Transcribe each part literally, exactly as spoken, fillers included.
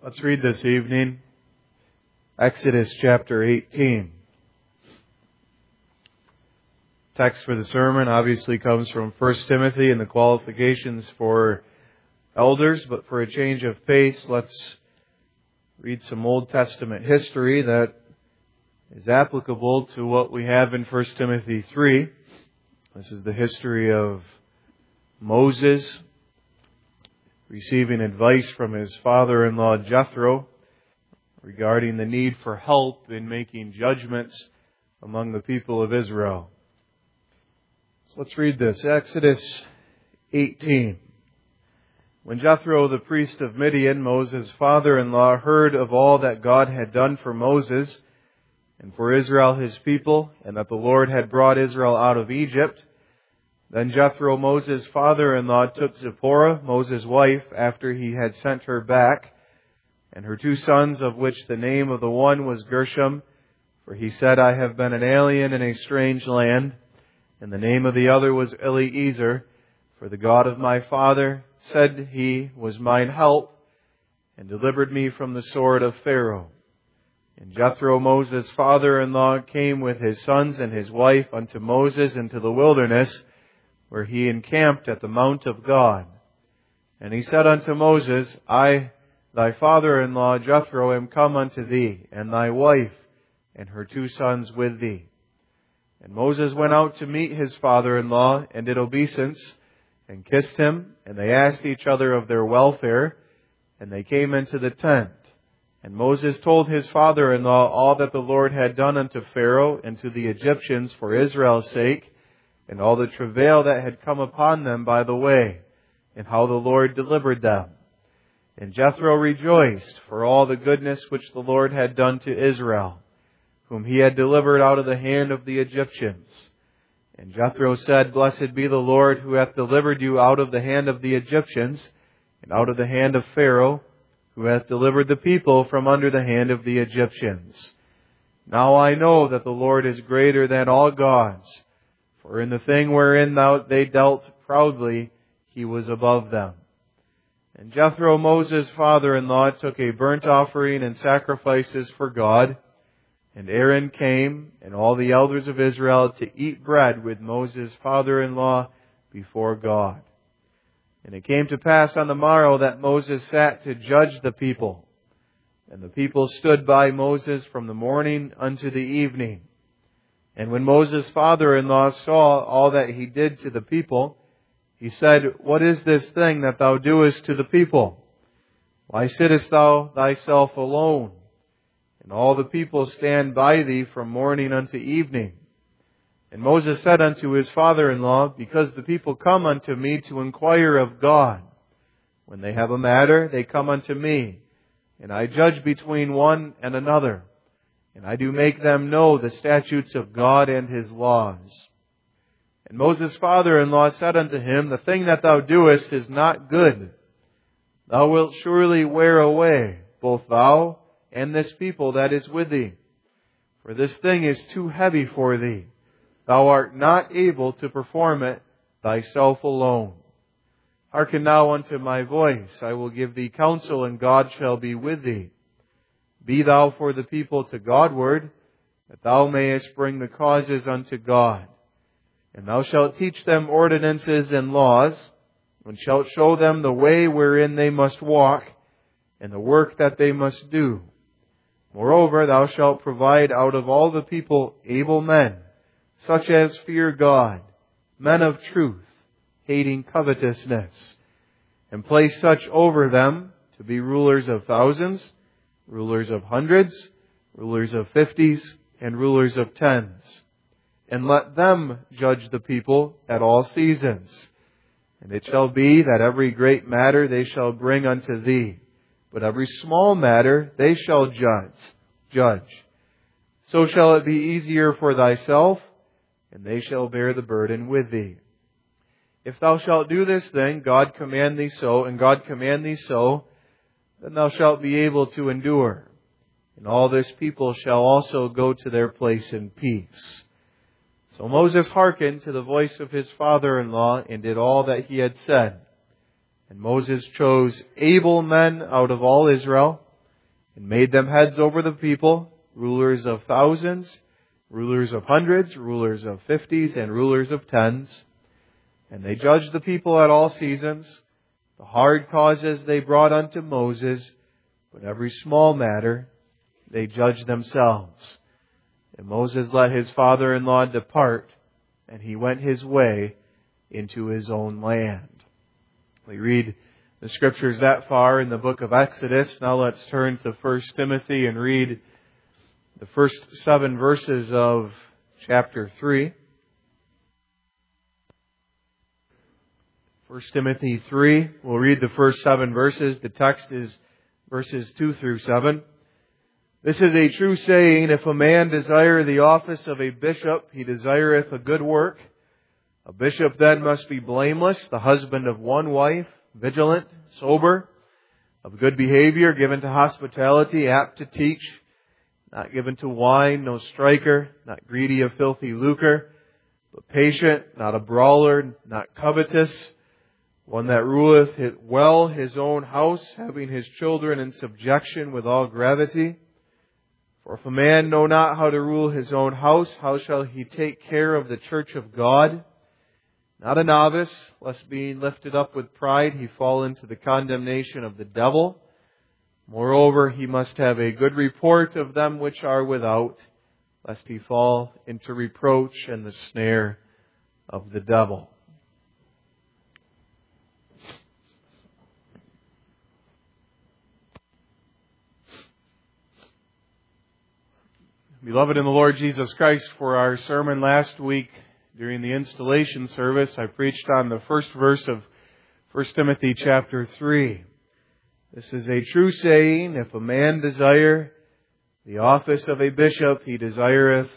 Let's read this evening Exodus chapter eighteen. Text for the sermon obviously comes from First Timothy and the qualifications for elders, but for a change of pace, let's read some Old Testament history that is applicable to what we have in First Timothy three. This is the history of Moses receiving advice from his father-in-law Jethro regarding the need for help in making judgments among the people of Israel. So let's read this. Exodus eighteen. When Jethro, the priest of Midian, Moses' father-in-law, heard of all that God had done for Moses and for Israel his people, and that the Lord had brought Israel out of Egypt, then Jethro, Moses' father-in-law, took Zipporah, Moses' wife, after he had sent her back, and her two sons, of which the name of the one was Gershom, for he said, I have been an alien in a strange land, and the name of the other was Eliezer, for the God of my father, said he, was mine help, and delivered me from the sword of Pharaoh. And Jethro, Moses' father-in-law, came with his sons and his wife unto Moses into the wilderness, where he encamped at the mount of God. And he said unto Moses, I, thy father-in-law Jethro, am come unto thee, and thy wife, and her two sons with thee. And Moses went out to meet his father-in-law, and did obeisance, and kissed him, and they asked each other of their welfare, and they came into the tent. And Moses told his father-in-law all that the Lord had done unto Pharaoh and to the Egyptians for Israel's sake, and all the travail that had come upon them by the way, and how the Lord delivered them. And Jethro rejoiced for all the goodness which the Lord had done to Israel, whom he had delivered out of the hand of the Egyptians. And Jethro said, Blessed be the Lord, who hath delivered you out of the hand of the Egyptians, and out of the hand of Pharaoh, who hath delivered the people from under the hand of the Egyptians. Now I know that the Lord is greater than all gods, for in the thing wherein thou they dealt proudly, he was above them. And Jethro, Moses' father-in-law, took a burnt offering and sacrifices for God. And Aaron came, and all the elders of Israel, to eat bread with Moses' father-in-law before God. And it came to pass on the morrow that Moses sat to judge the people. And the people stood by Moses from the morning unto the evening. And when Moses' father-in-law saw all that he did to the people, he said, What is this thing that thou doest to the people? Why sittest thou thyself alone? And all the people stand by thee from morning unto evening. And Moses said unto his father-in-law, Because the people come unto me to inquire of God. When they have a matter, they come unto me, and I judge between one and another. And I do make them know the statutes of God and His laws. And Moses' father-in-law said unto him, The thing that thou doest is not good. Thou wilt surely wear away, both thou and this people that is with thee. For this thing is too heavy for thee. Thou art not able to perform it thyself alone. Hearken now unto my voice. I will give thee counsel, and God shall be with thee. Be thou for the people to Godward, that thou mayest bring the causes unto God. And thou shalt teach them ordinances and laws, and shalt show them the way wherein they must walk, and the work that they must do. Moreover, thou shalt provide out of all the people able men, such as fear God, men of truth, hating covetousness, and place such over them to be rulers of thousands, rulers of hundreds, rulers of fifties, and rulers of tens. And let them judge the people at all seasons. And it shall be that every great matter they shall bring unto thee, but every small matter they shall judge. Judge. So shall it be easier for thyself, and they shall bear the burden with thee. If thou shalt do this thing, God command thee so, and God command thee so, then thou shalt be able to endure. And all this people shall also go to their place in peace. So Moses hearkened to the voice of his father-in-law and did all that he had said. And Moses chose able men out of all Israel, and made them heads over the people, rulers of thousands, rulers of hundreds, rulers of fifties, and rulers of tens. And they judged the people at all seasons. The hard causes they brought unto Moses, but every small matter they judged themselves. And Moses let his father-in-law depart, and he went his way into his own land. We read the Scriptures that far in the book of Exodus. Now let's turn to First Timothy and read the first seven verses of chapter three. First Timothy three, we'll read the first seven verses. The text is verses two through seven. This is a true saying, if a man desire the office of a bishop, he desireth a good work. A bishop then must be blameless, the husband of one wife, vigilant, sober, of good behavior, given to hospitality, apt to teach, not given to wine, no striker, not greedy of filthy lucre, but patient, not a brawler, not covetous, one that ruleth well his own house, having his children in subjection with all gravity. For if a man know not how to rule his own house, how shall he take care of the church of God? Not a novice, lest being lifted up with pride he fall into the condemnation of the devil. Moreover, he must have a good report of them which are without, lest he fall into reproach and the snare of the devil. Beloved in the Lord Jesus Christ, for our sermon last week during the installation service, I preached on the first verse of First Timothy chapter three. This is a true saying, if a man desire the office of a bishop, he desireth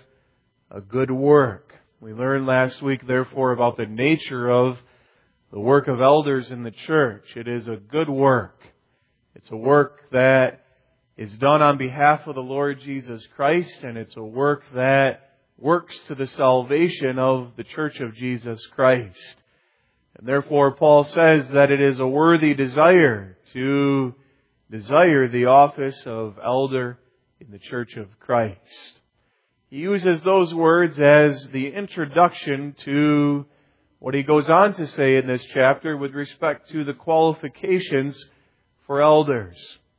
a good work. We learned last week, therefore, about the nature of the work of elders in the church. It is a good work. It's a work that is done on behalf of the Lord Jesus Christ, and it's a work that works to the salvation of the church of Jesus Christ. And therefore, Paul says that it is a worthy desire to desire the office of elder in the church of Christ. He uses those words as the introduction to what he goes on to say in this chapter with respect to the qualifications for elders.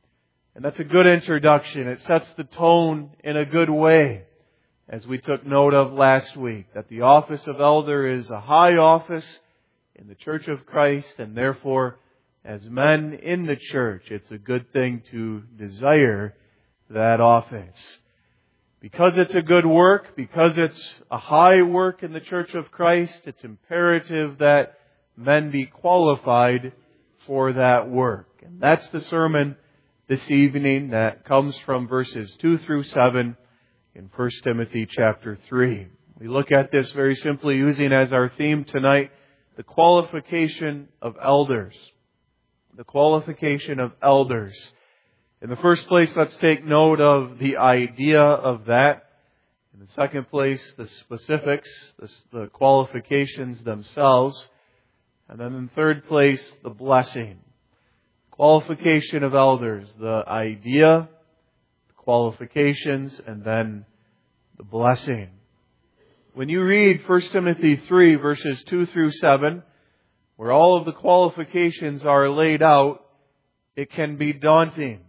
And that's a good introduction. It sets the tone in a good way, as we took note of last week, that the office of elder is a high office in the church of Christ, and therefore, as men in the church, it's a good thing to desire that office. Because it's a good work, because it's a high work in the church of Christ, it's imperative that men be qualified for that work. And that's the sermon this evening that comes from verses two through seven in First Timothy chapter three. We look at this very simply using as our theme tonight the qualification of elders. The qualification of elders. In the first place, let's take note of the idea of that. In the second place, the specifics, the, the qualifications themselves. And then in third place, the blessing. Qualification of elders, the idea, the qualifications, and then the blessing. When you read First Timothy three, verses two through seven, where all of the qualifications are laid out, it can be daunting.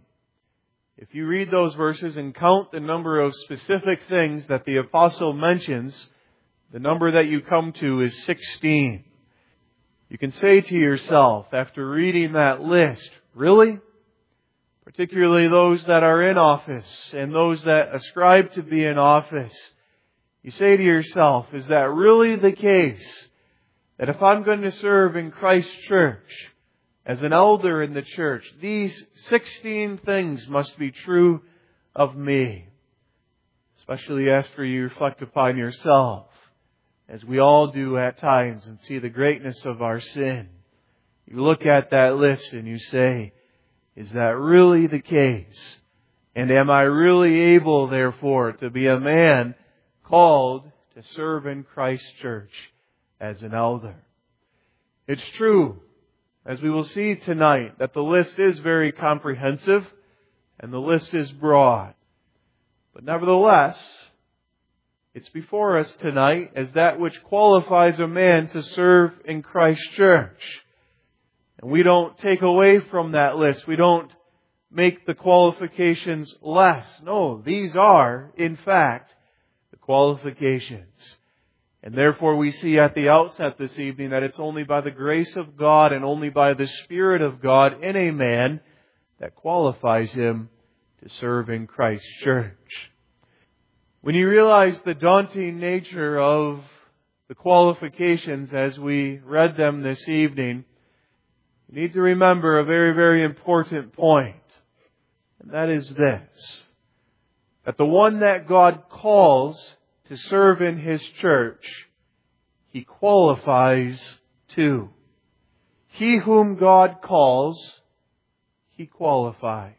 If you read those verses and count the number of specific things that the apostle mentions, the number that you come to is sixteen. You can say to yourself, after reading that list, really? Particularly those that are in office and those that ascribe to be in office. You say to yourself, is that really the case? That if I'm going to serve in Christ's church, as an elder in the church, these sixteen things must be true of me. Especially after you reflect upon yourself, as we all do at times, and see the greatness of our sin. You look at that list and you say, is that really the case? And am I really able, therefore, to be a man called to serve in Christ's church as an elder? It's true, as we will see tonight, that the list is very comprehensive, And the list is broad. But nevertheless, it's before us tonight as that which qualifies a man to serve in Christ's church. And we don't take away from that list. We don't make the qualifications less. No, these are, in fact, the qualifications. And therefore we see at the outset this evening that it's only by the grace of God and only by the Spirit of God in a man that qualifies him to serve in Christ's church. When you realize the daunting nature of the qualifications as we read them this evening, you need to remember a very, very important point. And that is this. That the one that God calls to serve in His church, He qualifies too. He whom God calls, He qualifies.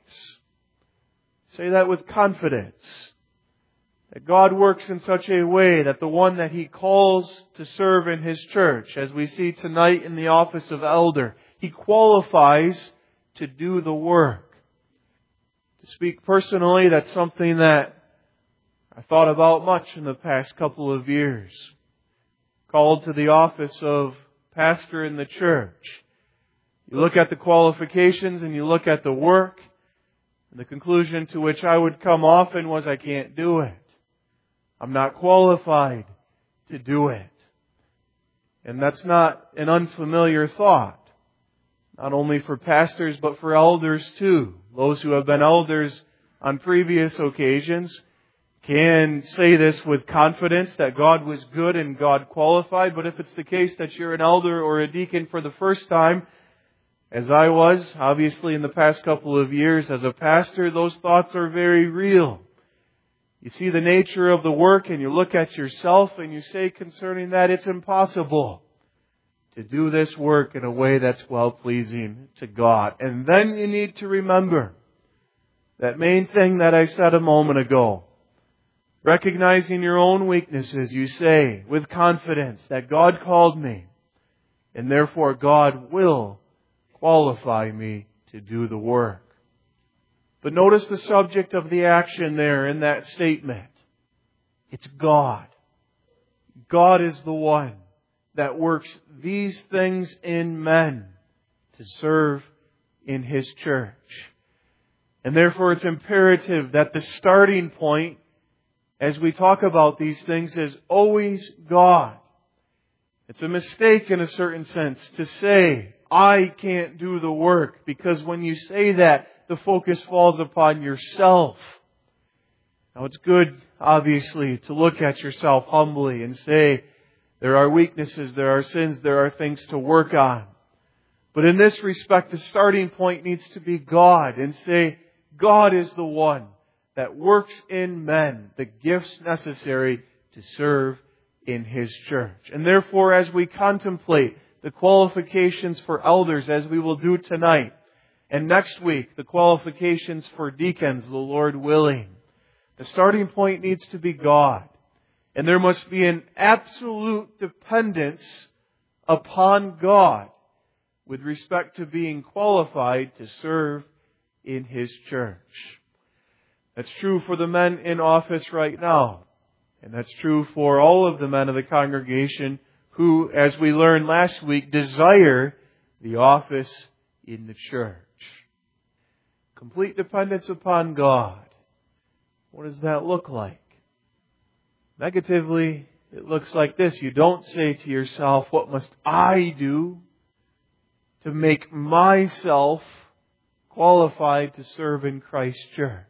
Say that with confidence. That God works in such a way that the one that He calls to serve in His church, as we see tonight in the office of elder, He qualifies to do the work. To speak personally, that's something that I thought about much in the past couple of years. Called to the office of pastor in the church. You look at the qualifications and you look at the work, and the conclusion to which I would come often was, I can't do it. I'm not qualified to do it. And that's not an unfamiliar thought. Not only for pastors, but for elders too. Those who have been elders on previous occasions can say this with confidence that God was good and God qualified. But if it's the case that you're an elder or a deacon for the first time, as I was, obviously in the past couple of years as a pastor, those thoughts are very real. You see the nature of the work and you look at yourself and you say concerning that, it's impossible to do this work in a way that's well-pleasing to God. And then you need to remember that main thing that I said a moment ago. Recognizing your own weaknesses, you say with confidence that God called me, and therefore God will qualify me to do the work. But notice the subject of the action there in that statement. It's God. God is the one that works these things in men to serve in His church. And therefore it's imperative that the starting point as we talk about these things is always God. It's a mistake in a certain sense to say, I can't do the work, because when you say that, the focus falls upon yourself. Now it's good, obviously, to look at yourself humbly and say, there are weaknesses, there are sins, there are things to work on. But in this respect, the starting point needs to be God, and say, God is the one that works in men the gifts necessary to serve in His church. And therefore, as we contemplate the qualifications for elders, as we will do tonight, and next week, the qualifications for deacons, the Lord willing, the starting point needs to be God. And there must be an absolute dependence upon God with respect to being qualified to serve in His church. That's true for the men in office right now. And that's true for all of the men of the congregation who, as we learned last week, desire the office in the church. Complete dependence upon God. What does that look like? Negatively, it looks like this. You don't say to yourself, what must I do to make myself qualified to serve in Christ's church?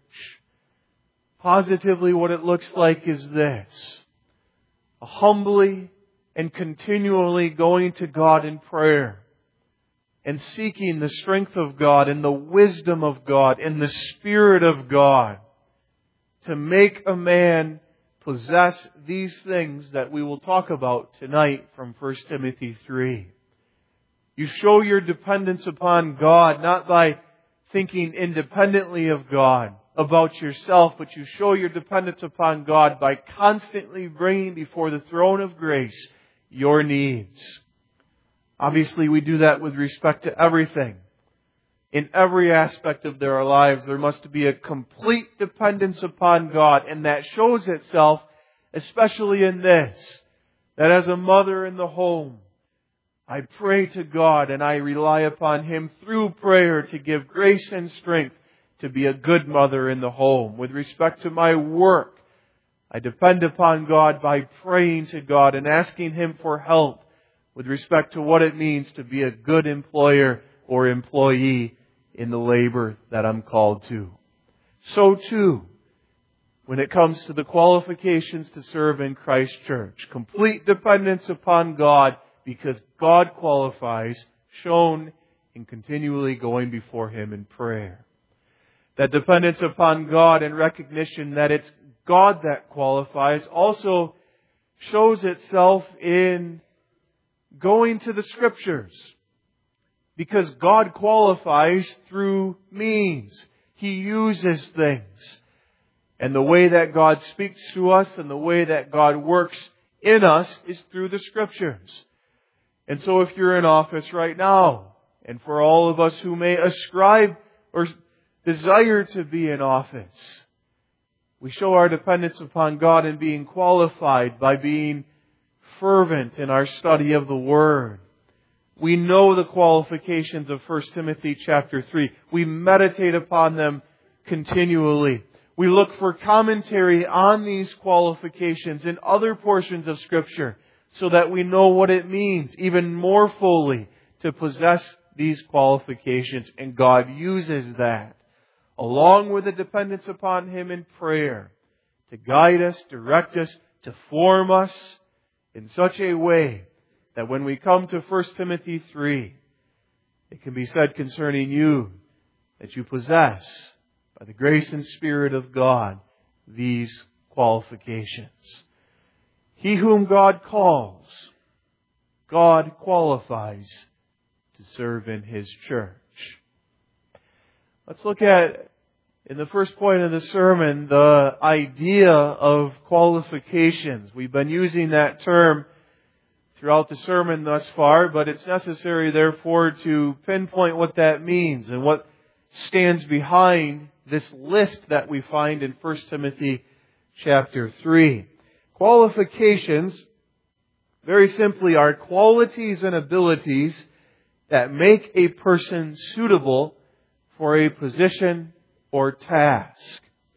Positively, what it looks like is this. A humbly and continually going to God in prayer and seeking the strength of God and the wisdom of God and the Spirit of God to make a man possess these things that we will talk about tonight from First Timothy three. You show your dependence upon God not by thinking independently of God about yourself, but you show your dependence upon God by constantly bringing before the throne of grace your needs. Obviously, we do that with respect to everything. In every aspect of their lives, there must be a complete dependence upon God. And that shows itself especially in this, that as a mother in the home, I pray to God and I rely upon Him through prayer to give grace and strength to be a good mother in the home. With respect to my work, I depend upon God by praying to God and asking Him for help with respect to what it means to be a good employer or employee in the labor that I'm called to. So too, when it comes to the qualifications to serve in Christ's church, complete dependence upon God because God qualifies, shown in continually going before Him in prayer. That dependence upon God and recognition that it's God that qualifies also shows itself in going to the Scriptures. Because God qualifies through means. He uses things. And the way that God speaks to us and the way that God works in us is through the Scriptures. And so if you're in office right now, and for all of us who may ascribe or desire to be in office, we show our dependence upon God in being qualified by being fervent in our study of the Word. We know the qualifications of First Timothy chapter three. We meditate upon them continually. We look for commentary on these qualifications in other portions of Scripture so that we know what it means even more fully to possess these qualifications. And God uses that, along with a dependence upon Him in prayer, to guide us, direct us, to form us in such a way that when we come to First Timothy three, it can be said concerning you that you possess, by the grace and Spirit of God, these qualifications. He whom God calls, God qualifies to serve in His church. Let's look at, in the first point of the sermon, the idea of qualifications. We've been using that term throughout the sermon thus far, but it's necessary, therefore, to pinpoint what that means and what stands behind this list that we find in First Timothy chapter three. Qualifications, very simply, are qualities and abilities that make a person suitable for a position or task.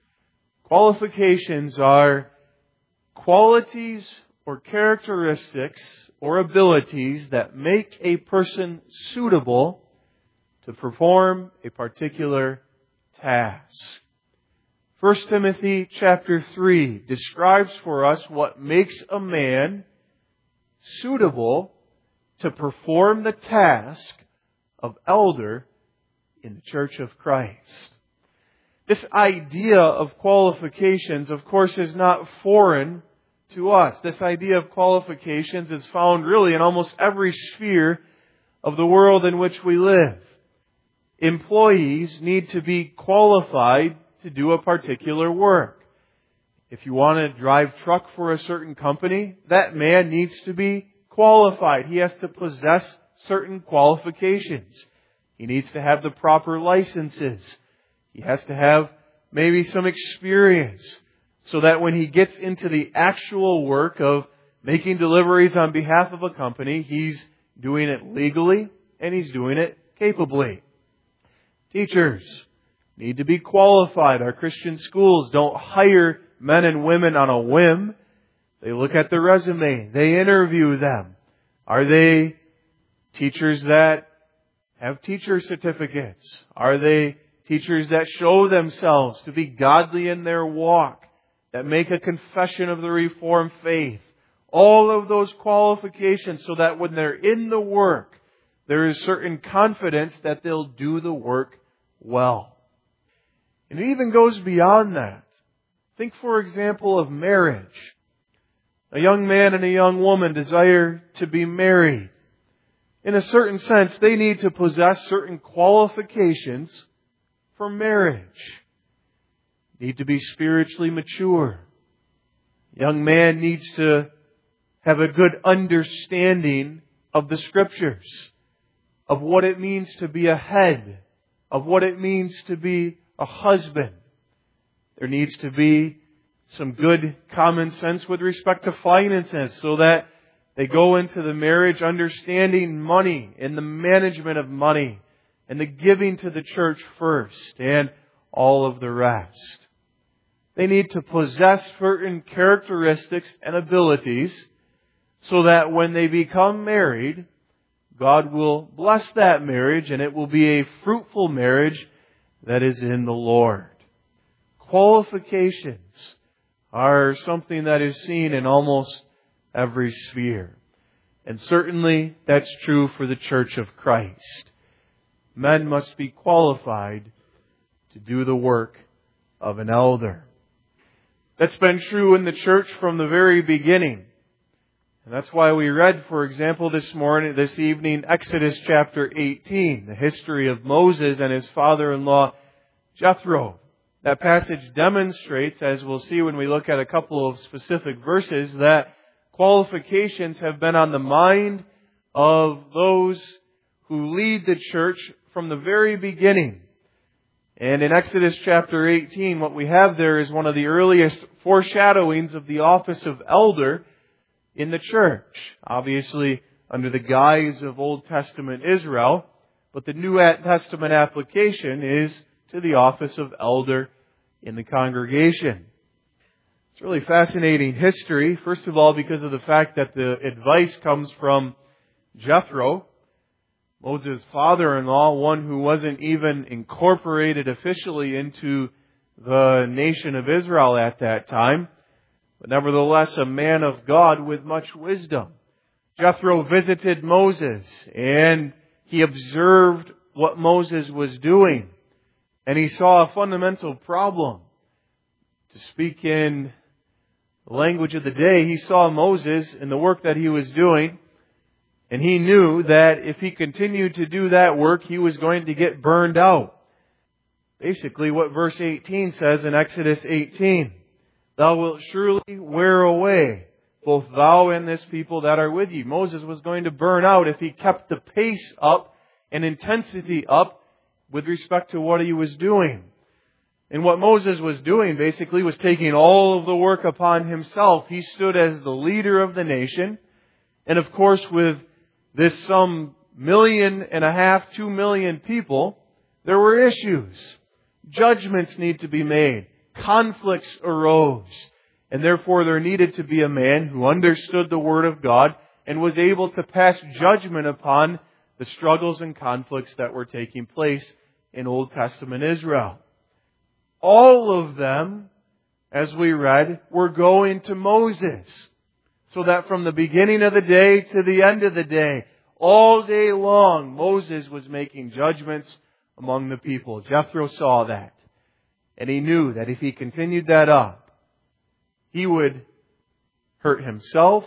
Qualifications are qualities or characteristics or abilities that make a person suitable to perform a particular task. First Timothy chapter three describes for us what makes a man suitable to perform the task of elder in the Church of Christ. This idea of qualifications, of course, is not foreign to us. This idea of qualifications is found really in almost every sphere of the world in which we live. Employees need to be qualified to do a particular work. If you want to drive truck for a certain company, that man needs to be qualified. He has to possess certain qualifications. He needs to have the proper licenses. He has to have maybe some experience so that when he gets into the actual work of making deliveries on behalf of a company, he's doing it legally and he's doing it capably. Teachers need to be qualified. Our Christian schools don't hire men and women on a whim. They look at their resume. They interview them. Are they teachers that have teacher certificates? Are they teachers that show themselves to be godly in their walk, that make a confession of the Reformed faith? All of those qualifications so that when they're in the work, there is certain confidence that they'll do the work well. And it even goes beyond that. Think, for example, of marriage. A young man and a young woman desire to be married. In a certain sense, they need to possess certain qualifications for marriage. Need to be spiritually mature. A young man needs to have a good understanding of the Scriptures, of what it means to be a head of what it means to be a husband. There needs to be some good common sense with respect to finances so that they go into the marriage understanding money and the management of money and the giving to the church first and all of the rest. They need to possess certain characteristics and abilities so that when they become married, God will bless that marriage and it will be a fruitful marriage that is in the Lord. Qualifications are something that is seen in almost every sphere. And certainly that's true for the Church of Christ. Men must be qualified to do the work of an elder. That's been true in the church from the very beginning. And that's why we read, for example, this morning, this evening, Exodus chapter eighteen, the history of Moses and his father-in-law, Jethro. That passage demonstrates, as we'll see when we look at a couple of specific verses, that qualifications have been on the mind of those who lead the church from the very beginning. And in Exodus chapter eighteen, what we have there is one of the earliest foreshadowings of the office of elder in the church. Obviously, under the guise of Old Testament Israel, but the New Testament application is to the office of elder in the congregation. It's really fascinating history, first of all, because of the fact that the advice comes from Jethro, Moses' father-in-law, one who wasn't even incorporated officially into the nation of Israel at that time, but nevertheless a man of God with much wisdom. Jethro visited Moses and he observed what Moses was doing, and he saw a fundamental problem. To speak in the language of the day, he saw Moses and the work that he was doing, and he knew that if he continued to do that work, he was going to get burned out. Basically what verse eighteen says in Exodus eighteen, "Thou wilt surely wear away, both thou and this people that are with you." Moses was going to burn out if he kept the pace up and intensity up with respect to what he was doing. And what Moses was doing basically was taking all of the work upon himself. He stood as the leader of the nation. And of course, with this some million and a half, two million people, there were issues. Judgments need to be made. Conflicts arose. And therefore there needed to be a man who understood the Word of God and was able to pass judgment upon the struggles and conflicts that were taking place in Old Testament Israel. All of them, as we read, were going to Moses. So that from the beginning of the day to the end of the day, all day long, Moses was making judgments among the people. Jethro saw that. And he knew that if he continued that up, he would hurt himself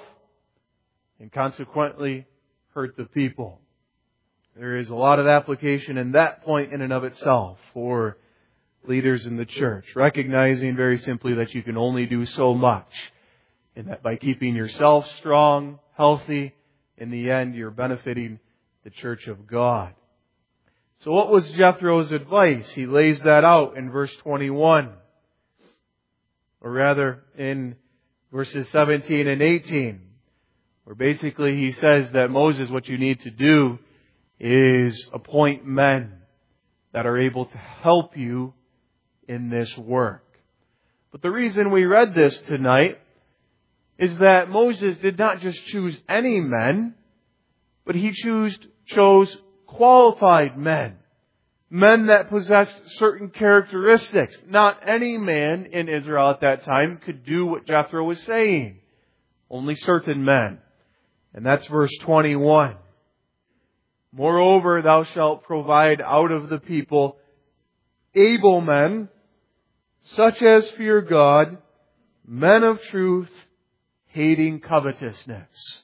and consequently hurt the people. There is a lot of application in that point in and of itself for leaders in the church, recognizing very simply that you can only do so much, and that by keeping yourself strong, healthy, in the end you're benefiting the church of God. So what was Jethro's advice? He lays that out in verse twenty-one. Or rather in verses seventeen and eighteen, where basically he says that Moses, what you need to do is appoint men that are able to help you in this work. But the reason we read this tonight is that Moses did not just choose any men, but he chose, chose qualified men. Men that possessed certain characteristics. Not any man in Israel at that time could do what Jethro was saying. Only certain men. And that's verse twenty-one. "Moreover, thou shalt provide out of the people able men, such as fear God, men of truth, hating covetousness."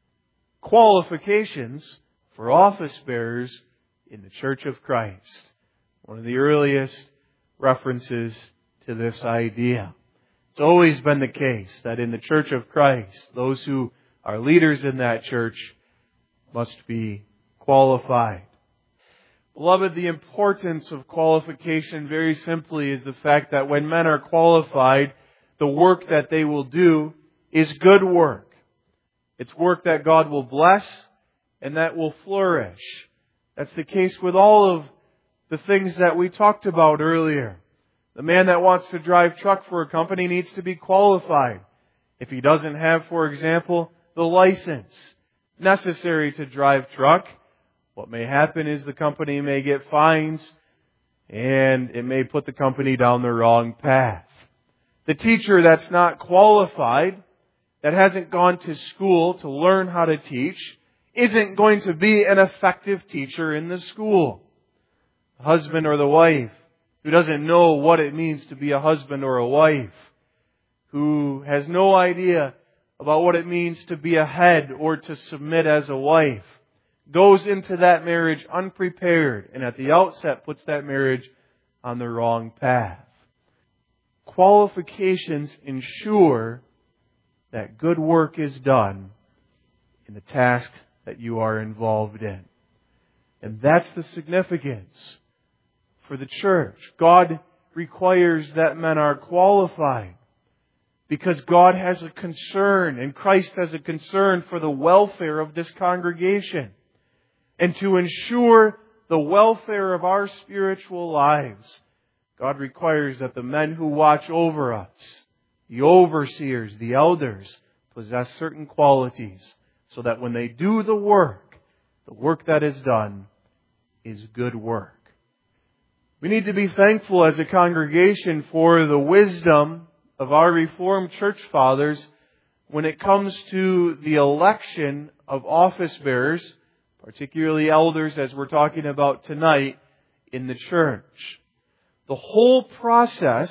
Qualifications for office bearers in the Church of Christ. One of the earliest references to this idea. It's always been the case that in the Church of Christ, those who are leaders in that church must be qualified. Beloved, the importance of qualification very simply is the fact that when men are qualified, the work that they will do is good work. It's work that God will bless and that will flourish. That's the case with all of the things that we talked about earlier. The man that wants to drive truck for a company needs to be qualified. If he doesn't have, for example, the license necessary to drive truck, what may happen is the company may get fines and it may put the company down the wrong path. The teacher that's not qualified, that hasn't gone to school to learn how to teach, isn't going to be an effective teacher in the school. The husband or the wife who doesn't know what it means to be a husband or a wife, who has no idea about what it means to be a head or to submit as a wife, goes into that marriage unprepared and at the outset puts that marriage on the wrong path. Qualifications ensure that good work is done in the task that you are involved in. And that's the significance for the church. God requires that men are qualified because God has a concern and Christ has a concern for the welfare of this congregation. And to ensure the welfare of our spiritual lives, God requires that the men who watch over us, the overseers, the elders, possess certain qualities so that when they do the work, the work that is done is good work. We need to be thankful as a congregation for the wisdom of our Reformed church fathers when it comes to the election of office bearers, particularly elders as we're talking about tonight in the church. The whole process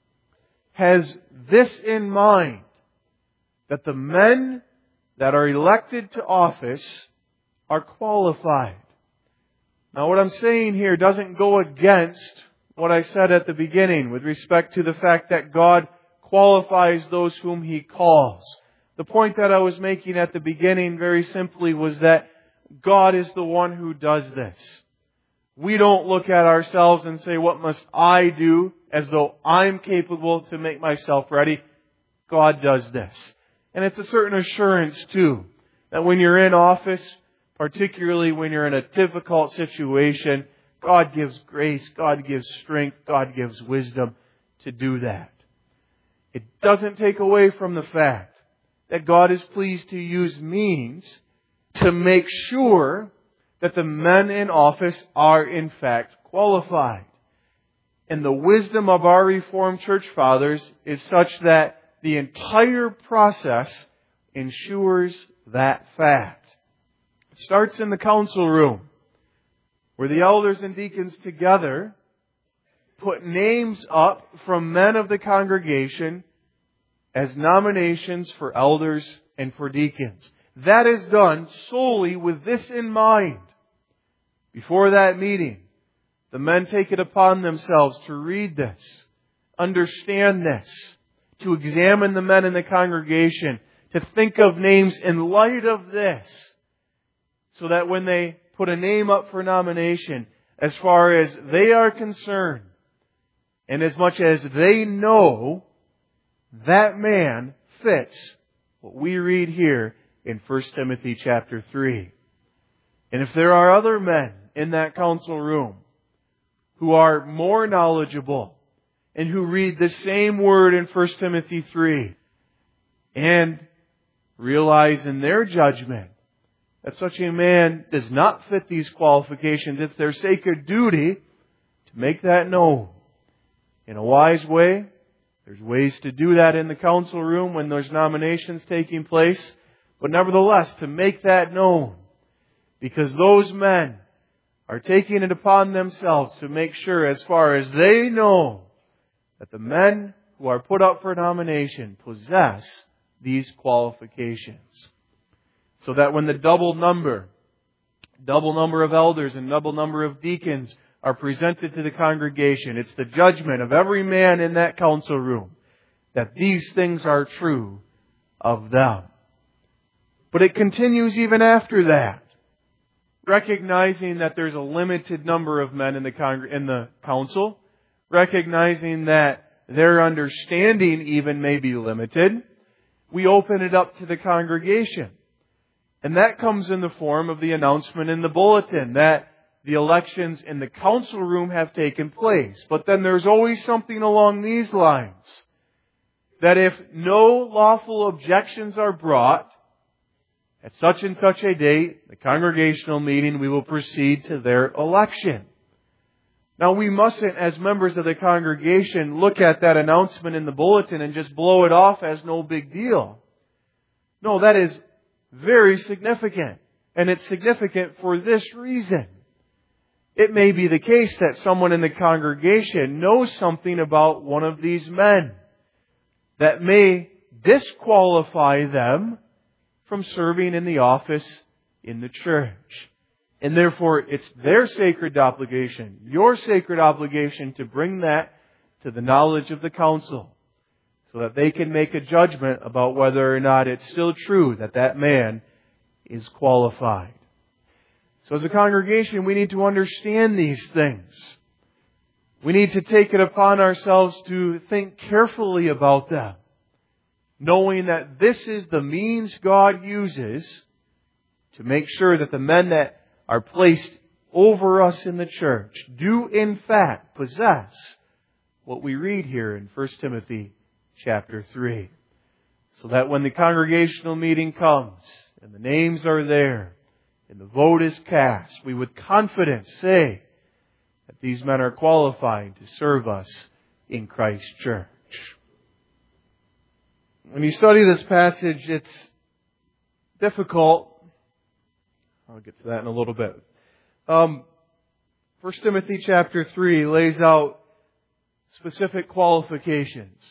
has this in mind, that the men that are elected to office are qualified. Now what I'm saying here doesn't go against what I said at the beginning with respect to the fact that God qualifies those whom He calls. The point that I was making at the beginning very simply was that God is the one who does this. We don't look at ourselves and say, what must I do, as though I'm capable to make myself ready. God does this. And it's a certain assurance too, that when you're in office, particularly when you're in a difficult situation, God gives grace, God gives strength, God gives wisdom to do that. It doesn't take away from the fact that God is pleased to use means to make sure that the men in office are in fact qualified. And the wisdom of our Reformed Church Fathers is such that the entire process ensures that fact. It starts in the council room, where the elders and deacons together put names up from men of the congregation as nominations for elders and for deacons. That is done solely with this in mind. Before that meeting, the men take it upon themselves to read this, understand this, to examine the men in the congregation, to think of names in light of this, so that when they put a name up for nomination, as far as they are concerned, and as much as they know, that man fits what we read here in First Timothy chapter three. And if there are other men in that council room who are more knowledgeable and who read the same word in First Timothy three and realize in their judgment that such a man does not fit these qualifications, it's their sacred duty to make that known in a wise way. There's ways to do that in the council room when there's nominations taking place, but nevertheless to make that known, because those men are taking it upon themselves to make sure, as far as they know, that the men who are put up for nomination possess these qualifications. So that when the double number, double number of elders and double number of deacons are presented to the congregation, it's the judgment of every man in that council room that these things are true of them. But it continues even after that. recognizing that there's a limited number of men in the con- in the council, recognizing that their understanding even may be limited, we open it up to the congregation. And that comes in the form of the announcement in the bulletin that the elections in the council room have taken place. But then there's always something along these lines, that if no lawful objections are brought, at such and such a date, the congregational meeting, we will proceed to their election. Now, we mustn't, as members of the congregation, look at that announcement in the bulletin and just blow it off as no big deal. No, that is very significant. And it's significant for this reason. It may be the case that someone in the congregation knows something about one of these men that may disqualify them from serving in the office in the church. And therefore, it's their sacred obligation, your sacred obligation, to bring that to the knowledge of the council so that they can make a judgment about whether or not it's still true that that man is qualified. So as a congregation, we need to understand these things. We need to take it upon ourselves to think carefully about them, knowing that this is the means God uses to make sure that the men that are placed over us in the church do in fact possess what we read here in First Timothy chapter three. So that when the congregational meeting comes and the names are there and the vote is cast, we with confidence say that these men are qualified to serve us in Christ's church. When you study this passage, it's difficult. I'll get to that in a little bit. Um, First Timothy chapter three lays out specific qualifications.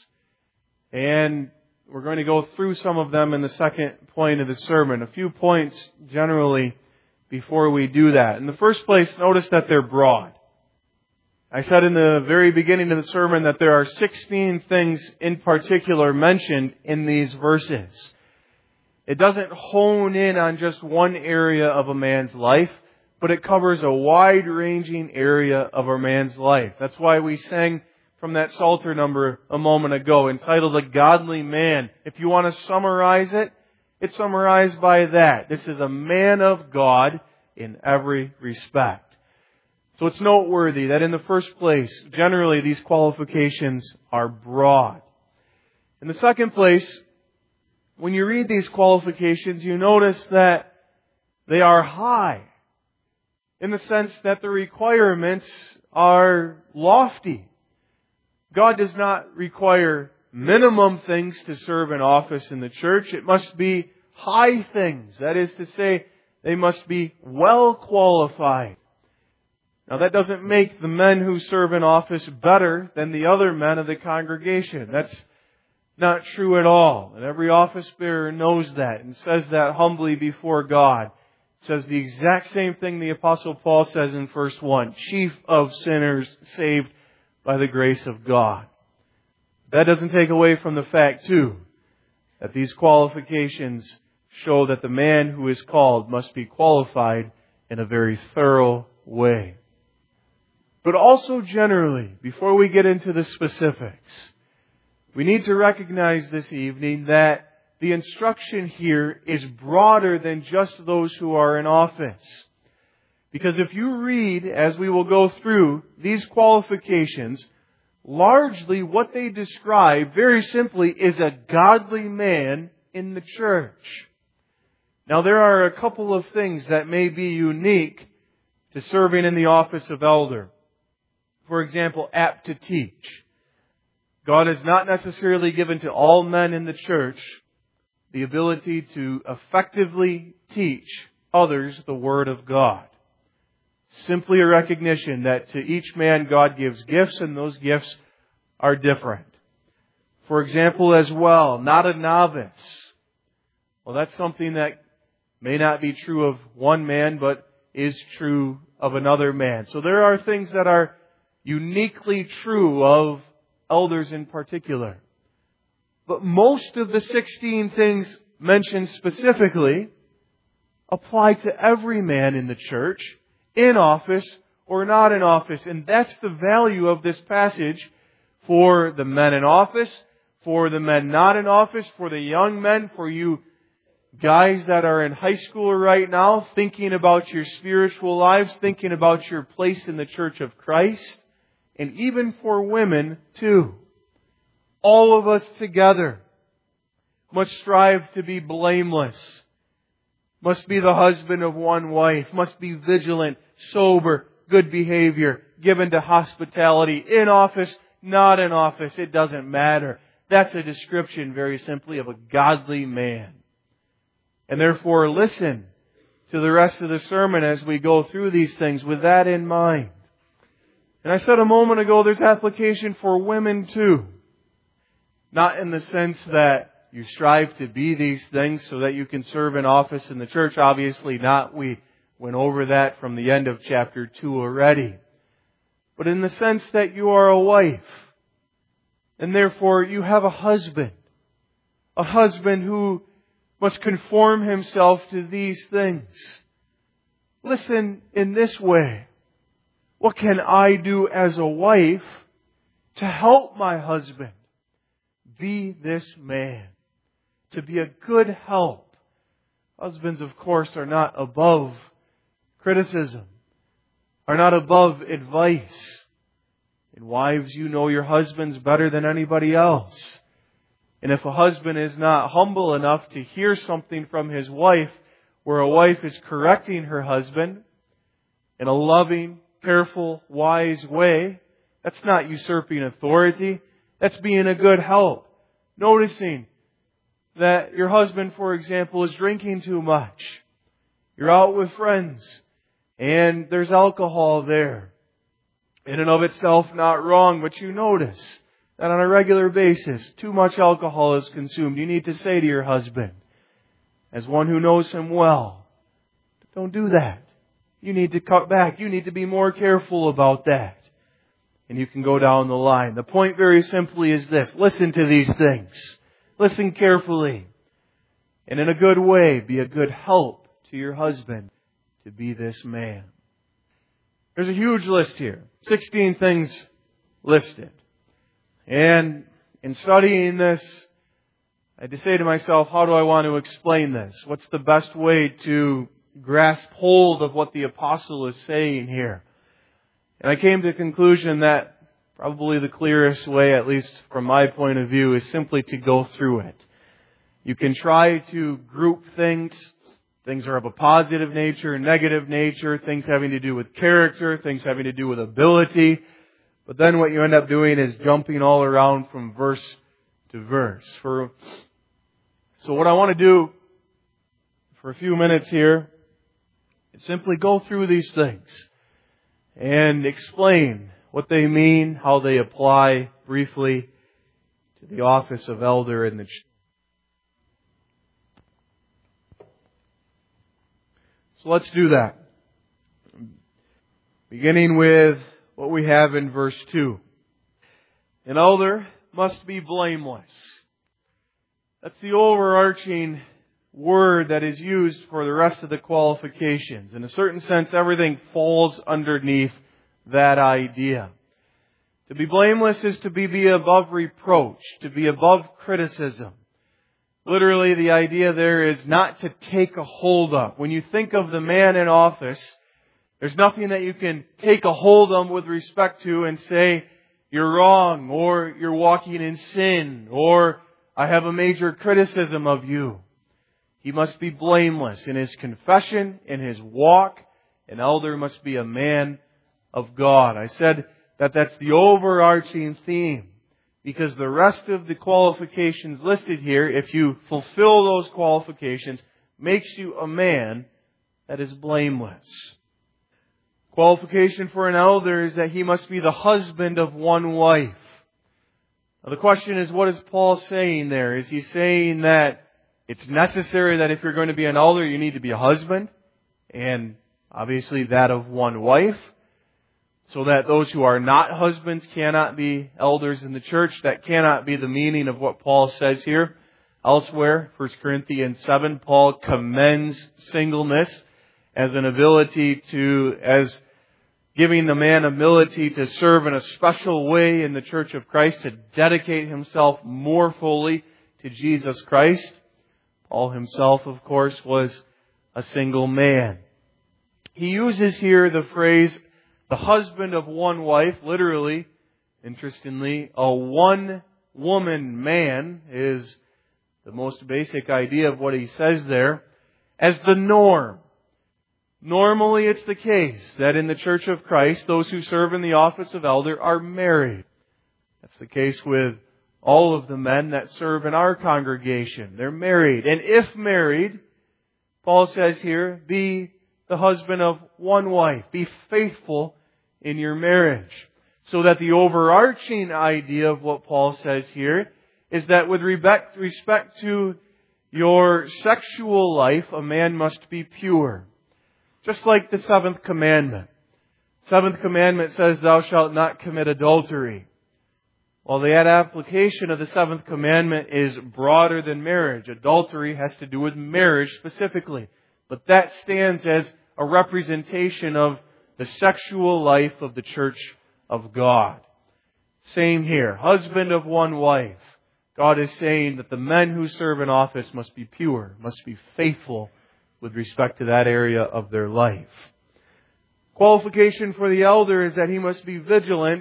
And we're going to go through some of them in the second point of the sermon. A few points generally before we do that. In the first place, notice that they're broad. I said in the very beginning of the sermon that there are sixteen things in particular mentioned in these verses. It doesn't hone in on just one area of a man's life, but it covers a wide-ranging area of a man's life. That's why we sang from that Psalter number a moment ago, entitled A Godly Man. If you want to summarize it, it's summarized by that. This is a man of God in every respect. So it's noteworthy that in the first place, generally these qualifications are broad. In the second place, when you read these qualifications, you notice that they are high, in the sense that the requirements are lofty. God does not require minimum things to serve an office in the church. It must be high things. That is to say, they must be well qualified. Now, that doesn't make the men who serve in office better than the other men of the congregation. That's not true at all. And every office bearer knows that and says that humbly before God. It says the exact same thing the Apostle Paul says in verse one. Chief of sinners saved by the grace of God. That doesn't take away from the fact, too, that these qualifications show that the man who is called must be qualified in a very thorough way. But also generally, before we get into the specifics, we need to recognize this evening that the instruction here is broader than just those who are in office. Because if you read, as we will go through, these qualifications, largely what they describe, very simply, is a godly man in the church. Now, there are a couple of things that may be unique to serving in the office of elder. For example, apt to teach. God has not necessarily given to all men in the church the ability to effectively teach others the Word of God. Simply a recognition that to each man God gives gifts, and those gifts are different. For example, as well, not a novice. Well, that's something that may not be true of one man, but is true of another man. So there are things that are uniquely true of elders in particular. But most of the sixteen things mentioned specifically apply to every man in the church, in office or not in office. And that's the value of this passage for the men in office, for the men not in office, for the young men, for you guys that are in high school right now, thinking about your spiritual lives, thinking about your place in the church of Christ, and even for women too. All of us together must strive to be blameless, must be the husband of one wife, must be vigilant, sober, good behavior, given to hospitality, in office, not in office, it doesn't matter. That's a description, very simply, of a godly man. And therefore, listen to the rest of the sermon as we go through these things with that in mind. And I said a moment ago, there's application for women too. Not in the sense that you strive to be these things so that you can serve in office in the church. Obviously not. We went over that from the end of chapter two already. But in the sense that you are a wife. And therefore you have a husband. A husband who must conform himself to these things. Listen in this way. What can I do as a wife to help my husband be this man? To be a good help. Husbands, of course, are not above criticism, are not above advice. And wives, you know your husbands better than anybody else. And if a husband is not humble enough to hear something from his wife, where a wife is correcting her husband in a loving, careful, wise way, that's not usurping authority. That's being a good help. Noticing that your husband, for example, is drinking too much. You're out with friends and there's alcohol there. In and of itself, not wrong, but you notice that on a regular basis, too much alcohol is consumed. You need to say to your husband, as one who knows him well, don't do that. You need to cut back. You need to be more careful about that. And you can go down the line. The point very simply is this. Listen to these things. Listen carefully. And in a good way, be a good help to your husband to be this man. There's a huge list here. sixteen things listed. And in studying this, I had to say to myself, how do I want to explain this? What's the best way to grasp hold of what the apostle is saying here? And I came to the conclusion that probably the clearest way, at least from my point of view, is simply to go through it. You can try to group things. Things are of a positive nature, negative nature, things having to do with character, things having to do with ability. But then what you end up doing is jumping all around from verse to verse. For, so what I want to do for a few minutes here is simply go through these things and explain what they mean, how they apply briefly to the office of elder in the church. So let's do that. Beginning with what we have in verse two. An elder must be blameless. That's the overarching word that is used for the rest of the qualifications. In a certain sense, everything falls underneath that idea. To be blameless is to be, be above reproach, to be above criticism. Literally, the idea there is not to take a hold of. When you think of the man in office, there's nothing that you can take a hold of with respect to and say, you're wrong, or you're walking in sin, or I have a major criticism of you. He must be blameless in his confession, in his walk. An elder must be a man of God. I said that that's the overarching theme. Because the rest of the qualifications listed here, if you fulfill those qualifications, makes you a man that is blameless. Qualification for an elder is that he must be the husband of one wife. Now the question is, what is Paul saying there? Is he saying that it's necessary that if you're going to be an elder, you need to be a husband? And obviously that of one wife. So that those who are not husbands cannot be elders in the church. That cannot be the meaning of what Paul says here. Elsewhere, First Corinthians seven, Paul commends singleness as an ability to, as giving the man ability to serve in a special way in the church of Christ, to dedicate himself more fully to Jesus Christ. Paul himself, of course, was a single man. He uses here the phrase, the husband of one wife, literally, interestingly, a one-woman man is the most basic idea of what he says there, as the norm. Normally it's the case that in the Church of Christ, those who serve in the office of elder are married. That's the case with all of the men that serve in our congregation. They're married. And if married, Paul says here, be the husband of one wife. Be faithful in your marriage. So that the overarching idea of what Paul says here is that with respect to your sexual life, a man must be pure. Just like the seventh commandment. Seventh commandment says, thou shalt not commit adultery. Well, the application of the seventh commandment is broader than marriage. Adultery has to do with marriage specifically. But that stands as a representation of the sexual life of the church of God. Same here. Husband of one wife. God is saying that the men who serve in office must be pure, must be faithful with respect to that area of their life. Qualification for the elder is that he must be vigilant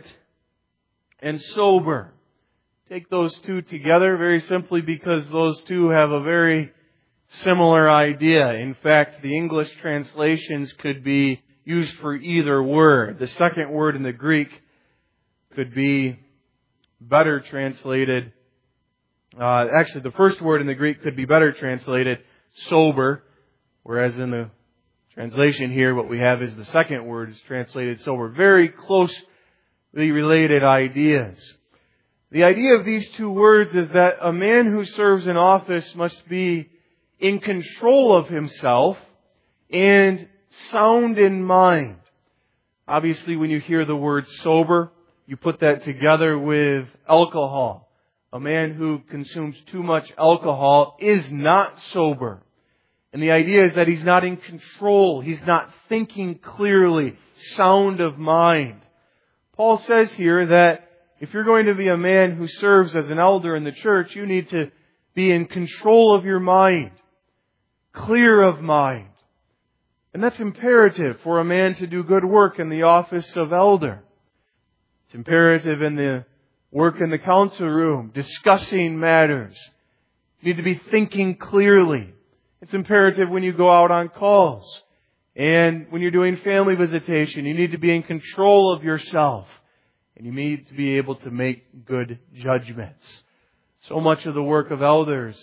and sober. Take those two together very simply because those two have a very similar idea. In fact, the English translations could be used for either word. The second word in the Greek could be better translated. Uh, actually, the first word in the Greek could be better translated sober, whereas in the translation here, what we have is the second word is translated sober. Very closely related ideas. The idea of these two words is that a man who serves in office must be in control of himself and sound in mind. Obviously, when you hear the word sober, you put that together with alcohol. A man who consumes too much alcohol is not sober. And the idea is that he's not in control. He's not thinking clearly, sound of mind. Paul says here that if you're going to be a man who serves as an elder in the church, you need to be in control of your mind, clear of mind. And that's imperative for a man to do good work in the office of elder. It's imperative in the work in the council room, discussing matters. You need to be thinking clearly. It's imperative when you go out on calls. And when you're doing family visitation, you need to be in control of yourself. And you need to be able to make good judgments. So much of the work of elders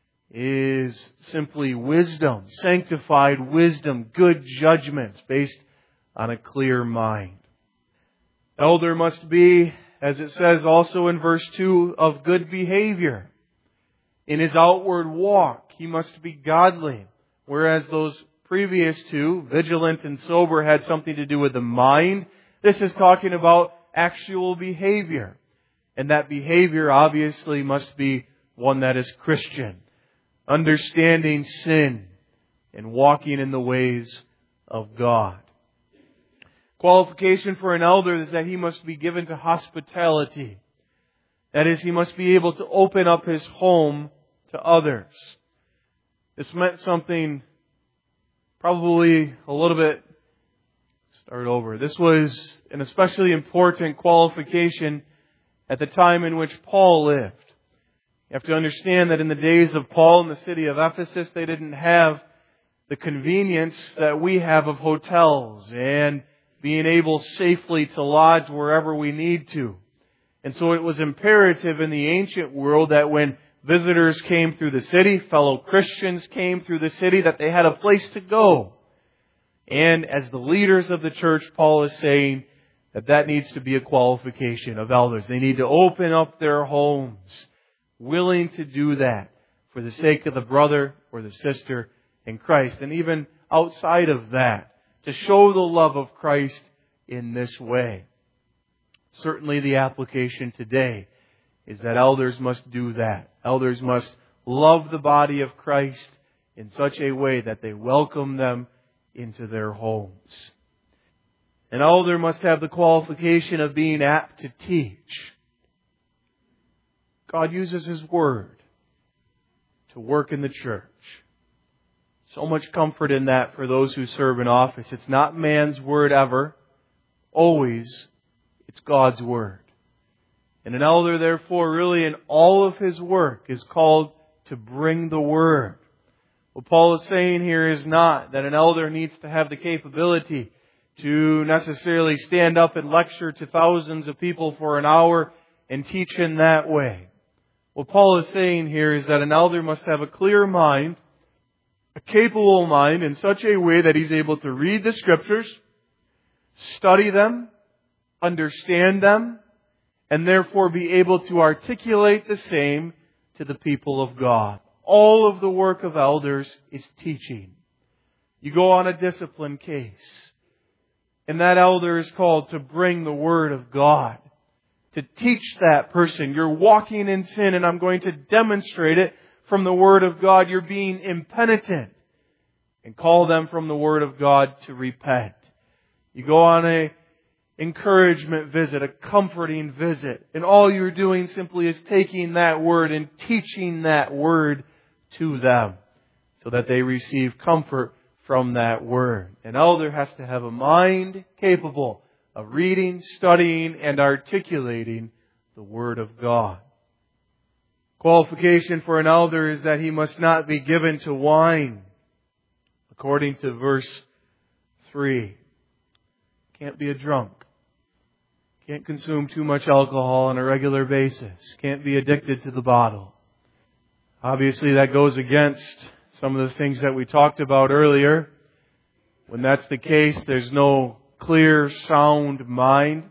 is simply wisdom, sanctified wisdom, good judgments based on a clear mind. Elder must be, as it says also in verse two, of good behavior. In his outward walk, he must be godly. Whereas those previous two, vigilant and sober, had something to do with the mind. This is talking about actual behavior. And that behavior obviously must be one that is Christian. Understanding sin and walking in the ways of God. Qualification for an elder is that he must be given to hospitality. That is, he must be able to open up his home to others. This meant something probably a little bit, start over. This was an especially important qualification at the time in which Paul lived. You have to understand that in the days of Paul in the city of Ephesus, they didn't have the convenience that we have of hotels and being able safely to lodge wherever we need to. And so it was imperative in the ancient world that when visitors came through the city, fellow Christians came through the city, that they had a place to go. And as the leaders of the church, Paul is saying that that needs to be a qualification of elders. They need to open up their homes, willing to do that for the sake of the brother or the sister in Christ. And even outside of that, to show the love of Christ in this way. Certainly the application today is that elders must do that. Elders must love the body of Christ in such a way that they welcome them into their homes. An elder must have the qualification of being apt to teach. God uses His Word to work in the church. So much comfort in that for those who serve in office. It's not man's word ever. Always, it's God's Word. And an elder, therefore, really in all of his work is called to bring the Word. What Paul is saying here is not that an elder needs to have the capability to necessarily stand up and lecture to thousands of people for an hour and teach in that way. What Paul is saying here is that an elder must have a clear mind, a capable mind in such a way that he's able to read the Scriptures, study them, understand them, and therefore be able to articulate the same to the people of God. All of the work of elders is teaching. You go on a discipline case, and that elder is called to bring the Word of God, to teach that person, you're walking in sin and I'm going to demonstrate it from the Word of God. You're being impenitent, and call them from the Word of God to repent. You go on a encouragement visit, a comforting visit, and all you're doing simply is taking that Word and teaching that Word to them so that they receive comfort from that Word. An elder has to have a mind capable of reading, studying, and articulating the Word of God. Qualification for an elder is that he must not be given to wine, according to verse three. Can't be a drunk. Can't consume too much alcohol on a regular basis. Can't be addicted to the bottle. Obviously, that goes against some of the things that we talked about earlier. When that's the case, there's no clear, sound mind,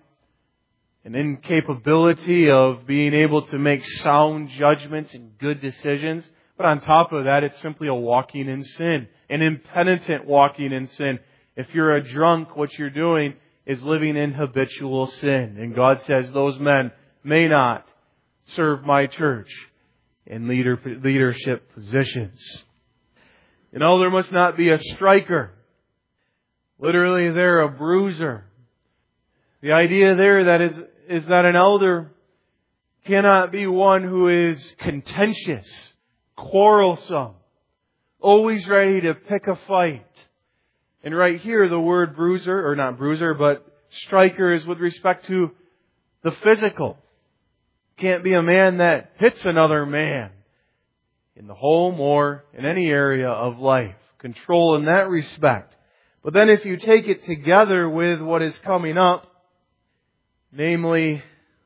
an incapability of being able to make sound judgments and good decisions. But on top of that, it's simply a walking in sin, an impenitent walking in sin. If you're a drunk, what you're doing is living in habitual sin. And God says those men may not serve my church in leader, leadership positions. An elder must not be a striker. Literally, they're a bruiser. The idea there that is, is that an elder cannot be one who is contentious, quarrelsome, always ready to pick a fight. And right here, the word bruiser, or not bruiser, but striker is with respect to the physical. Can't be a man that hits another man in the home or in any area of life. Control in that respect. But then if you take it together with what is coming up, namely,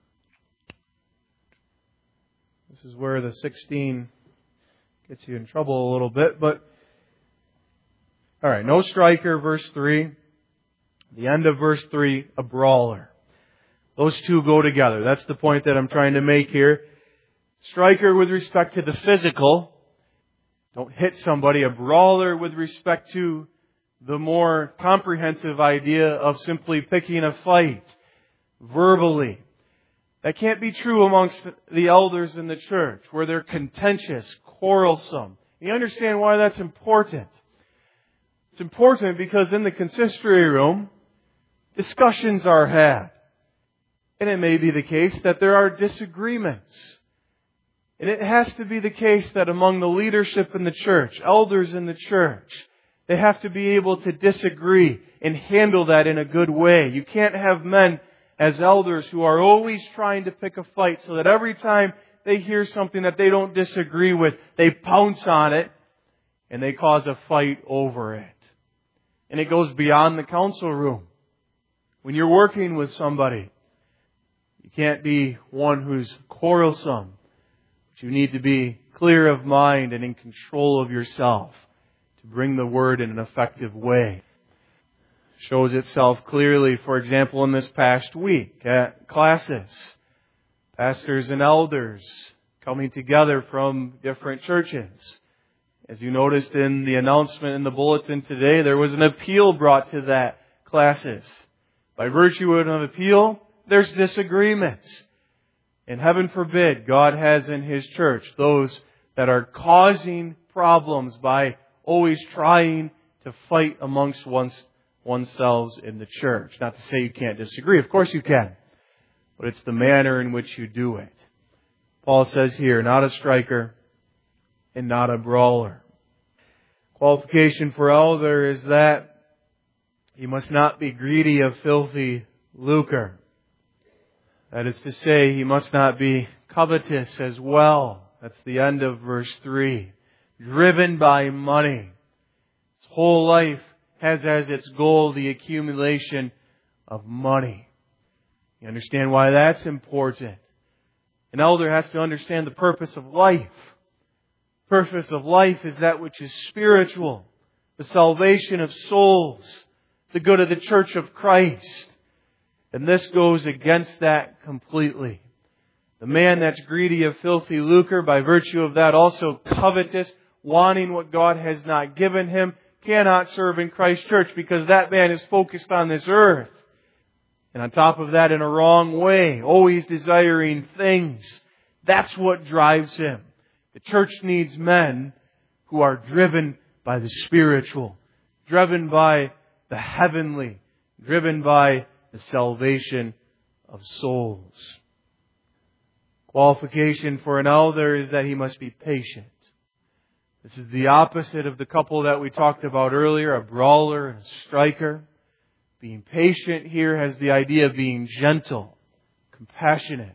this is where the sixteen gets you in trouble a little bit, but alright, no striker, verse three. The end of verse three, a brawler. Those two go together. That's the point that I'm trying to make here. Striker with respect to the physical. Don't hit somebody. A brawler with respect to the more comprehensive idea of simply picking a fight verbally. That can't be true amongst the elders in the church, where they're contentious, quarrelsome. You understand why that's important? It's important because in the consistory room, discussions are had. And it may be the case that there are disagreements. And it has to be the case that among the leadership in the church, elders in the church, they have to be able to disagree and handle that in a good way. You can't have men as elders who are always trying to pick a fight so that every time they hear something that they don't disagree with, they pounce on it and they cause a fight over it. And it goes beyond the council room. When you're working with somebody, you can't be one who's quarrelsome. But you need to be clear of mind and in control of yourself to bring the Word in an effective way. Shows itself clearly, for example, in this past week at classes. Pastors and elders coming together from different churches. As you noticed in the announcement in the bulletin today, there was an appeal brought to that classes. By virtue of an appeal, there's disagreements. And heaven forbid, God has in His church those that are causing problems by always trying to fight amongst one's, oneself in the church. Not to say you can't disagree. Of course you can. But it's the manner in which you do it. Paul says here, not a striker and not a brawler. Qualification for elder is that he must not be greedy of filthy lucre. That is to say, he must not be covetous as well. That's the end of verse three. Driven by money. His whole life has as its goal the accumulation of money. You understand why that's important? An elder has to understand the purpose of life. Purpose of life is that which is spiritual, the salvation of souls, the good of the church of Christ. And this goes against that completely. The man that's greedy of filthy lucre, by virtue of that also covetous, wanting what God has not given him, cannot serve in Christ's church because that man is focused on this earth. And on top of that, in a wrong way, always desiring things. That's what drives him. The church needs men who are driven by the spiritual, driven by the heavenly, driven by the salvation of souls. Qualification for an elder is that he must be patient. This is the opposite of the couple that we talked about earlier, a brawler and a striker. Being patient here has the idea of being gentle, compassionate,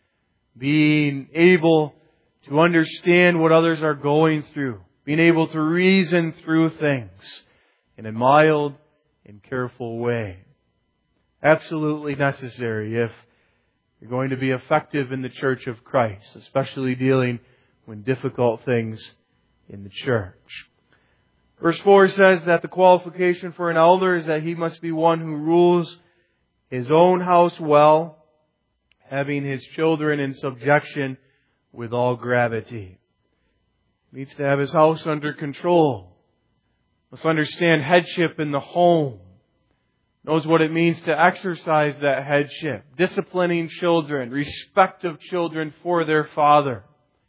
being able to understand what others are going through, being able to reason through things in a mild and careful way. Absolutely necessary if you're going to be effective in the church of Christ, especially dealing with difficult things in the church. Verse four says that the qualification for an elder is that he must be one who rules his own house well, having his children in subjection with all gravity. He needs to have his house under control. Must understand headship in the home. Knows what it means to exercise that headship. Disciplining children, respect of children for their father.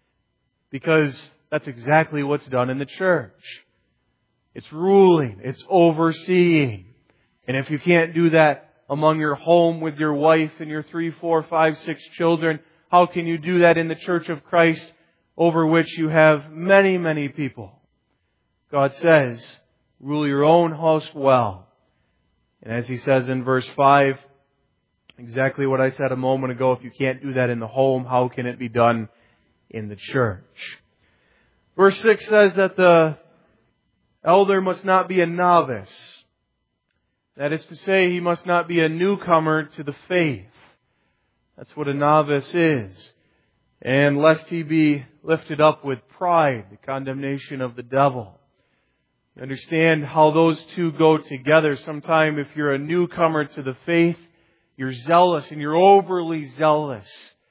Because that's exactly what's done in the church. It's ruling. It's overseeing. And if you can't do that among your home with your wife and your three, four, five, six children, how can you do that in the church of Christ over which you have many, many people? God says, rule your own house well. And as He says in verse five, exactly what I said a moment ago, if you can't do that in the home, how can it be done in the church? Verse six says that the elder must not be a novice. That is to say, he must not be a newcomer to the faith. That's what a novice is. And lest he be lifted up with pride, the condemnation of the devil. You understand how those two go together. Sometime if you're a newcomer to the faith, you're zealous and you're overly zealous.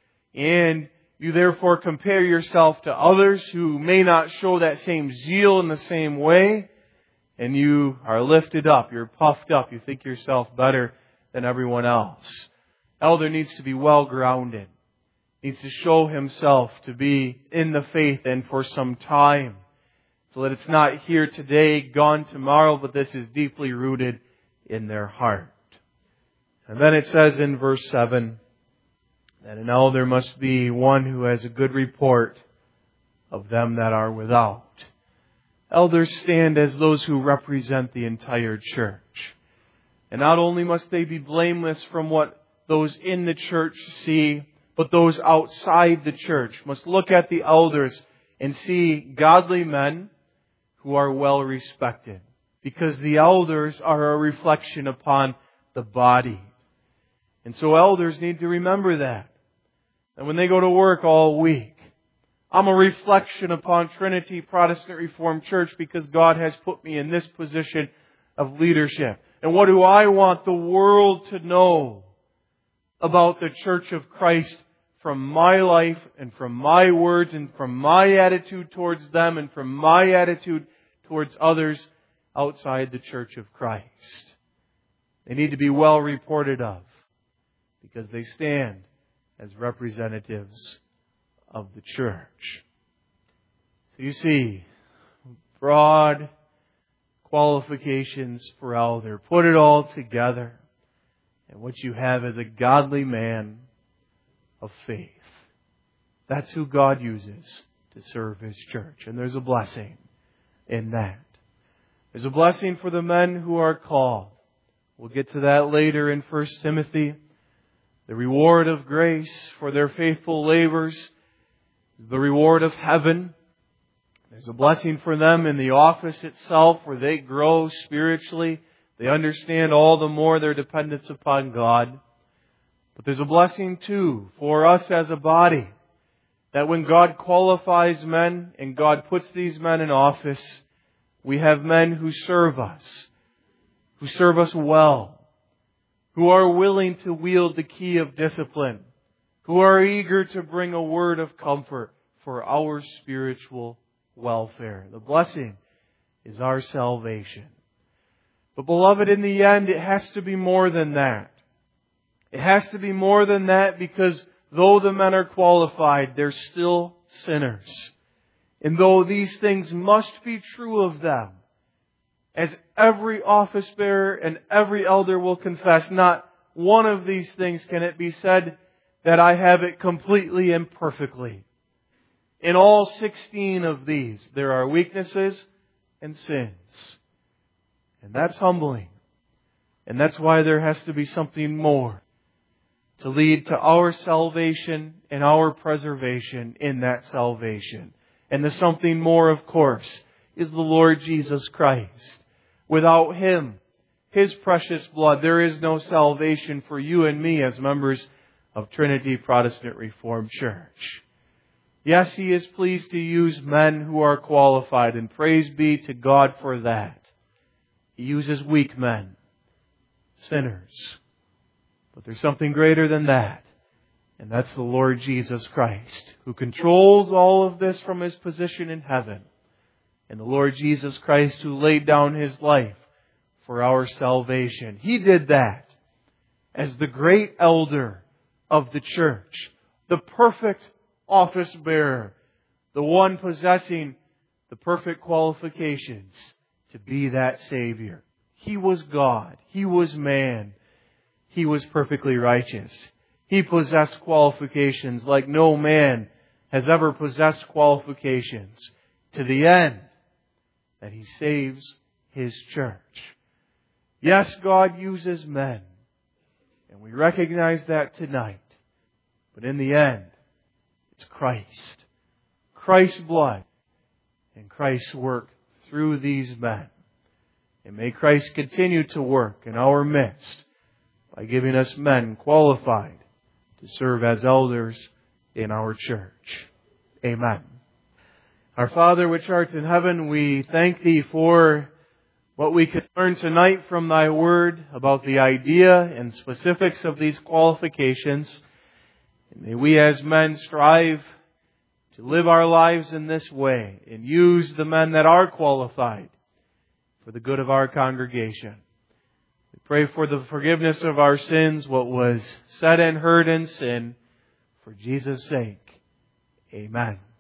And you therefore compare yourself to others who may not show that same zeal in the same way. And you are lifted up. You're puffed up. You think yourself better than everyone else. Elder needs to be well grounded. Needs to show himself to be in the faith and for some time. So that it's not here today, gone tomorrow, but this is deeply rooted in their heart. And then it says in verse seven that an elder must be one who has a good report of them that are without. Elders stand as those who represent the entire church. And not only must they be blameless from what those in the church see, but those outside the church must look at the elders and see godly men who are well respected. Because the elders are a reflection upon the body. And so elders need to remember that. And when they go to work all week, I'm a reflection upon Trinity Protestant Reformed Church because God has put me in this position of leadership. And what do I want the world to know about the Church of Christ from my life and from my words and from my attitude towards them and from my attitude towards others outside the Church of Christ? They need to be well reported of because they stand as representatives of the church. So you see, broad qualifications for elder. Put it all together, and what you have is a godly man of faith. That's who God uses to serve His church. And there's a blessing in that. There's a blessing for the men who are called. We'll get to that later in First Timothy. The reward of grace for their faithful labors, the reward of heaven. There's a blessing for them in the office itself where they grow spiritually. They understand all the more their dependence upon God. But there's a blessing too for us as a body, that when God qualifies men and God puts these men in office, we have men who serve us, who serve us well, who are willing to wield the key of discipline, who are eager to bring a word of comfort for our spiritual welfare. The blessing is our salvation. But beloved, in the end, it has to be more than that. It has to be more than that, because though the men are qualified, they're still sinners. And though these things must be true of them, as every office bearer and every elder will confess, not one of these things can it be said that I have it completely and perfectly. In all sixteen of these, there are weaknesses and sins. And that's humbling. And that's why there has to be something more to lead to our salvation and our preservation in that salvation. And the something more, of course, is the Lord Jesus Christ. Without Him, His precious blood, there is no salvation for you and me as members of Trinity Protestant Reformed Church. Yes, He is pleased to use men who are qualified, and praise be to God for that. He uses weak men, sinners. But there's something greater than that. And that's the Lord Jesus Christ, who controls all of this from His position in heaven. And the Lord Jesus Christ, who laid down His life for our salvation. He did that as the great elder of the church, the perfect office bearer, the one possessing the perfect qualifications to be that Savior. He was God. He was man. He was perfectly righteous. He possessed qualifications like no man has ever possessed qualifications, to the end that He saves His church. Yes, God uses men, and we recognize that tonight. But in the end, it's Christ. Christ's blood and Christ's work through these men. And may Christ continue to work in our midst by giving us men qualified to serve as elders in our church. Amen. Our Father which art in heaven, we thank Thee for what we could learn tonight from Thy Word about the idea and specifics of these qualifications. And may we as men strive to live our lives in this way and use the men that are qualified for the good of our congregation. We pray for the forgiveness of our sins, what was said and heard in sin, for Jesus' sake. Amen.